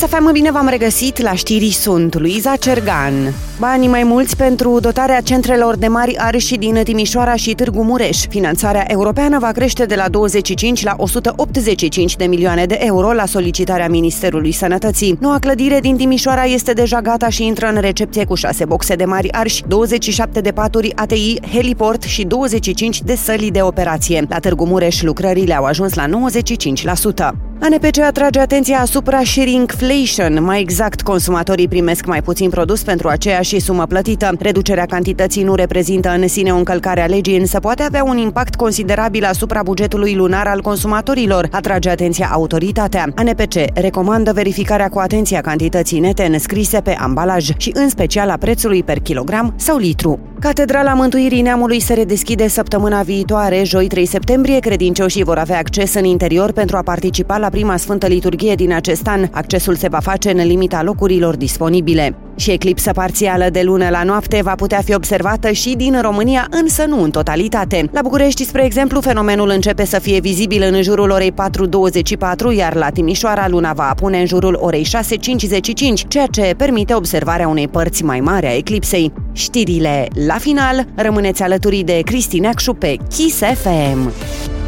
Kiss FM, bine v-am regăsit, la știri sunt Luiza Cergan. Banii mai mulți pentru dotarea centrelor de mari arși din Timișoara și Târgu Mureș. Finanțarea europeană va crește de la 25 la 185 de milioane de euro la solicitarea Ministerului Sănătății. Noua clădire din Timișoara este deja gata și intră în recepție cu 6 boxe de mari arși, 27 de paturi ATI, heliport și 25 de săli de operație. La Târgu Mureș lucrările au ajuns la 95%. ANPC atrage atenția asupra shrinkflation, mai exact, consumatorii primesc mai puțin produs pentru aceeași sumă plătită. Reducerea cantității nu reprezintă în sine o încălcare a legii, însă poate avea un impact considerabil asupra bugetului lunar al consumatorilor, atrage atenția autoritatea. ANPC recomandă verificarea cu atenție a cantității nete înscrise pe ambalaj și în special a prețului per kilogram sau litru. Catedrala Mântuirii Neamului se redeschide săptămâna viitoare, joi 3 septembrie. Credincioșii vor avea acces în interior pentru a participa la prima Sfântă Liturghie din acest an. Accesul se va face în limita locurilor disponibile. Și eclipsa parțială de lună la noapte va putea fi observată și din România, însă nu în totalitate. La București, spre exemplu, fenomenul începe să fie vizibil în jurul orei 4:24, iar la Timișoara luna va apune în jurul orei 6:55, ceea ce permite observarea unei părți mai mari a eclipsei. Știrile la final, rămâneți alături de Cristi Neacșu pe Kiss FM.